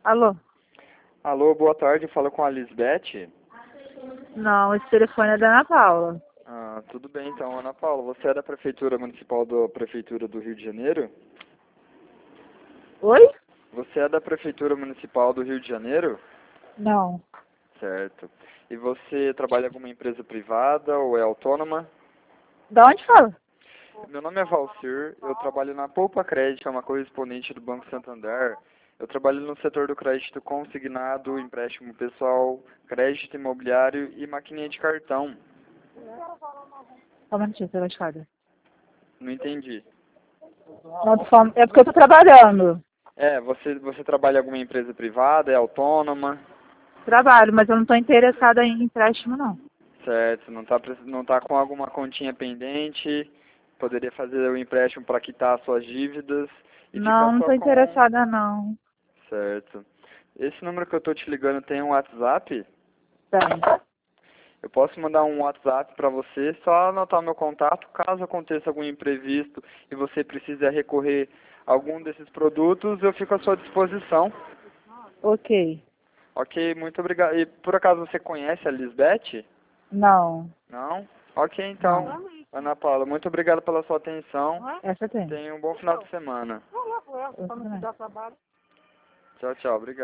Alô? Alô, boa tarde, falo com a Lisbeth. Não, esse telefone é da Ana Paula. Ah, tudo bem então, Ana Paula, você é da Prefeitura Municipal da Prefeitura do Rio de Janeiro? Oi? Você é da Prefeitura Municipal do Rio de Janeiro? Não. Certo. E você trabalha em alguma empresa privada ou é autônoma? Da onde fala? Meu nome é Valcir, eu trabalho na Poupa Crédito, é uma correspondente do Banco Santander. Eu trabalho no setor do crédito consignado, empréstimo pessoal, crédito imobiliário e maquininha de cartão. Calma um minutinho, você vai escada. Não entendi. Não, tô falando- é porque eu tô trabalhando. Você trabalha em alguma empresa privada, é autônoma? Trabalho, mas eu não tô interessada em empréstimo, não. Certo, não tá com alguma continha pendente, poderia fazer o empréstimo para quitar suas dívidas e ficar Não, não só tô com... interessada, não. Certo. Esse número que eu tô te ligando tem um WhatsApp? Tem. Eu posso mandar um WhatsApp para você, só anotar meu contato, caso aconteça algum imprevisto e você precise recorrer a algum desses produtos, eu fico à sua disposição. Ok. Ok, muito obrigado. E por acaso você conhece a Lisbeth? Não. Não? Ok, Não. então, Ana Paula, muito obrigado pela sua atenção. Essa tem. Tenha um bom final de semana. Essa também. Tchau, tchau. Obrigado.